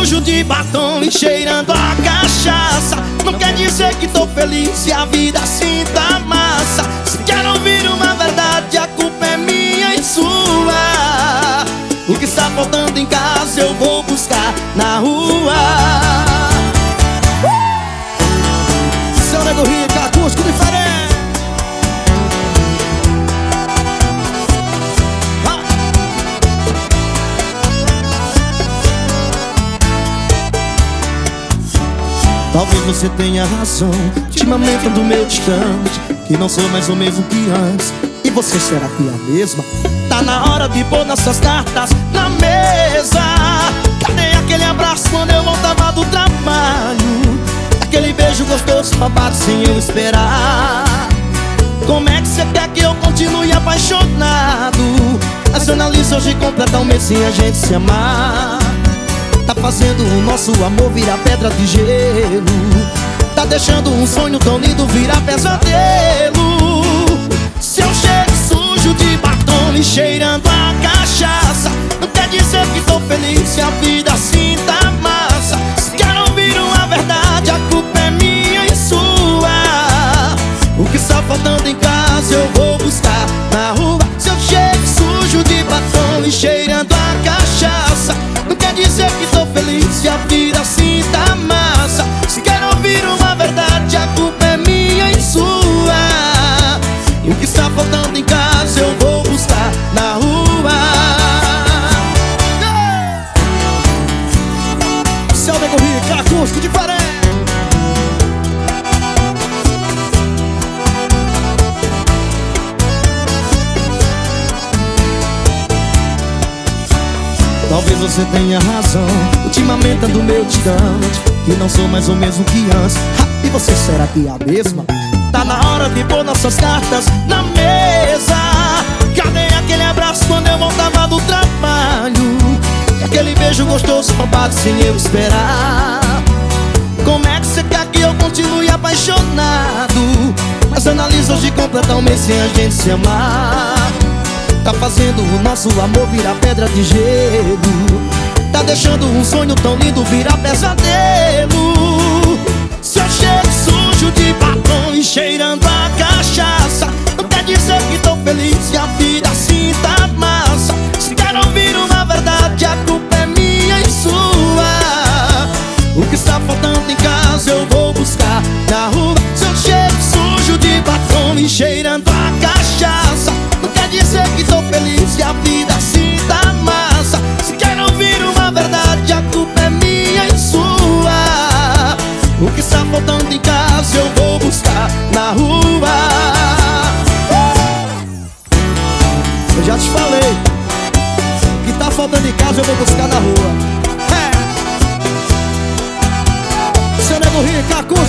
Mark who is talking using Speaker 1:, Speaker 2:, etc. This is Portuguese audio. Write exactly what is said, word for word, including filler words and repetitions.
Speaker 1: sujo de batom e cheirando a cachaça. Não quer dizer que tô feliz se a vida assim tá massa. Se quer ouvir uma verdade, a culpa é minha e sua. O que está faltando em casa eu vou buscar na rua. Seu Nego Rica, acústico diferente. Talvez você tenha razão, ultimamente ando meio distante, que não sou mais o mesmo que antes. E você, será que é a mesma? Tá na hora de pôr nossas cartas na mesa. Cadê aquele abraço quando eu voltava do trabalho? Aquele beijo gostoso, babado sem eu esperar. Como é que você quer que eu continue apaixonado? Nacionaliza hoje completa um mês sem a gente se amar. Tá fazendo o nosso amor virar pedra de gelo. Tá deixando um sonho tão lindo virar pesadelo. Seu cheiro sujo de batom e cheirando a cachaça. Não quer dizer que tô feliz se a vida assim tá massa. Se quer ouvir uma verdade, a culpa é minha e sua. O que está faltando em casa eu vou buscar na rua. Seu cheiro sujo de batom e cheirando a cachaça. Não quer dizer que tô feliz se a vida assim tá massa. Se quer ouvir uma verdade, a culpa é minha e sua. E o que está faltando em casa eu vou buscar na rua. Seu Nego Rica, acústico diferente. Talvez você tenha razão, ultimamente ando meio distante, que não sou mais o mesmo que antes. Ha, e você, será que é a mesma? Tá na hora de pôr nossas cartas na mesa. Cadê aquele abraço quando eu voltava do trabalho? E aquele beijo gostoso roubado sem eu esperar. Como é que você quer que eu continue apaixonado? Mas analisa hoje completa um mês sem a gente se amar. Tá fazendo o nosso amor virar pedra de gelo. Tá deixando um sonho tão lindo virar pesadelo. Seu cheiro sujo de batom e cheirando a cachaça. Não quer dizer que tô feliz se a vida assim tá massa. Se quer ouvir uma verdade, a culpa é minha e sua. O que está faltando em casa eu vou buscar na rua. Seu cheiro sujo de batom e cheirando a cachaça. Não quer dizer que tô feliz se a vida assim tá massa. Se quer ouvir uma verdade, a culpa é minha e sua. O que está faltando em casa eu vou buscar na rua. Eu já te falei, o que tá faltando em casa eu vou buscar na rua. É. Seu Nego Rica,